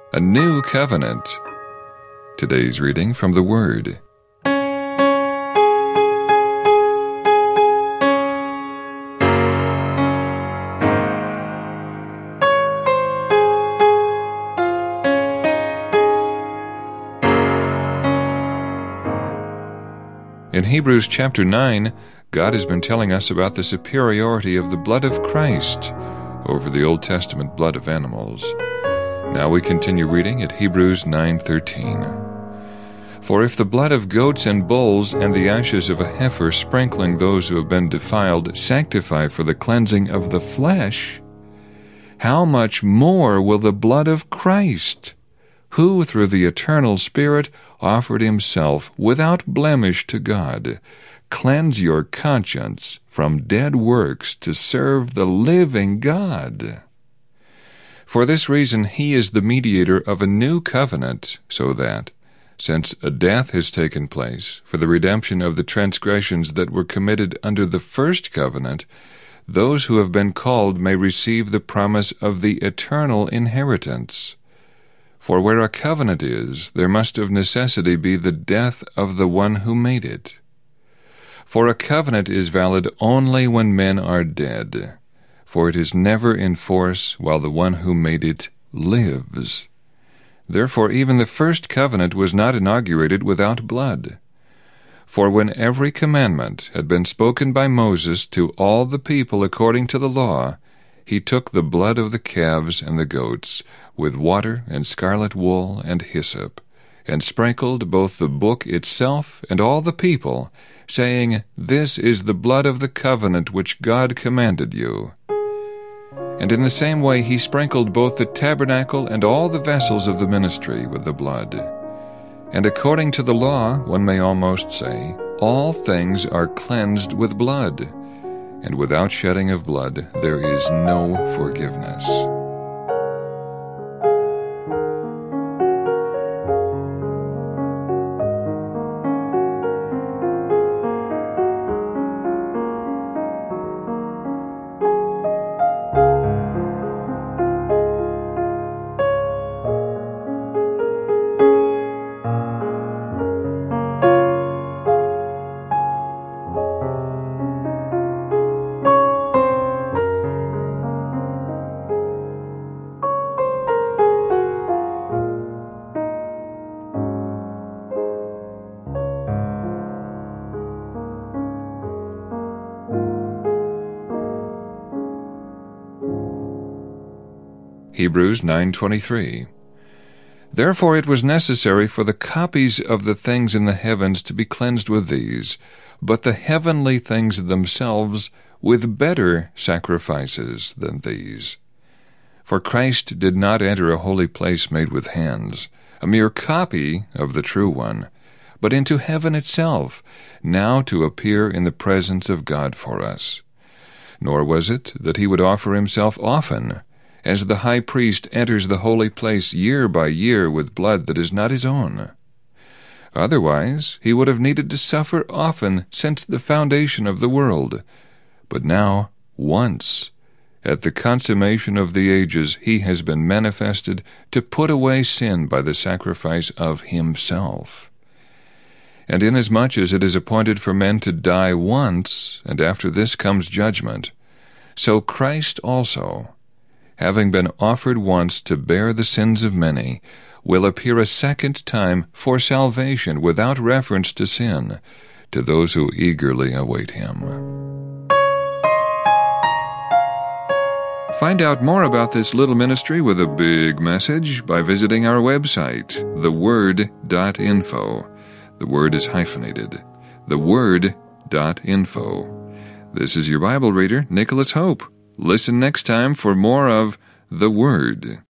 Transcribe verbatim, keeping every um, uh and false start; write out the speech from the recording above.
A new covenant. Today's reading from the Word. In Hebrews chapter nine, God has been telling us about the superiority of the blood of Christ over the Old Testament blood of animals. Now we continue reading at Hebrews nine thirteen. For if the blood of goats and bulls and the ashes of a heifer sprinkling those who have been defiled sanctify for the cleansing of the flesh, how much more will the blood of Christ, who through the eternal Spirit offered himself without blemish to God, cleanse your conscience from dead works to serve the living God? For this reason he is the mediator of a new covenant, so that, since a death has taken place for the redemption of the transgressions that were committed under the first covenant, those who have been called may receive the promise of the eternal inheritance. For where a covenant is, there must of necessity be the death of the one who made it. For a covenant is valid only when men are dead, for it is never in force while the one who made it lives. Therefore even the first covenant was not inaugurated without blood. For when every commandment had been spoken by Moses to all the people according to the law, he took the blood of the calves and the goats, with water and scarlet wool and hyssop, and sprinkled both the book itself and all the people, saying, This is the blood of the covenant which God commanded you. And in the same way he sprinkled both the tabernacle and all the vessels of the ministry with the blood. And according to the law, one may almost say, all things are cleansed with blood, and without shedding of blood there is no forgiveness. Hebrews nine twenty-three. Therefore it was necessary for the copies of the things in the heavens to be cleansed with these, but the heavenly things themselves with better sacrifices than these. For Christ did not enter a holy place made with hands, a mere copy of the true one, but into heaven itself, now to appear in the presence of God for us. Nor was it that he would offer himself often, as the high priest enters the holy place year by year with blood that is not his own. Otherwise he would have needed to suffer often since the foundation of the world. But now, once, at the consummation of the ages, he has been manifested to put away sin by the sacrifice of himself. And inasmuch as it is appointed for men to die once, and after this comes judgment, so Christ also, having been offered once to bear the sins of many, will appear a second time for salvation without reference to sin, to those who eagerly await him. Find out more about this little ministry with a big message by visiting our website, the word dot info. The word is hyphenated. the word dot info. This is your Bible reader, Nicholas Hope. Listen next time for more of The Word.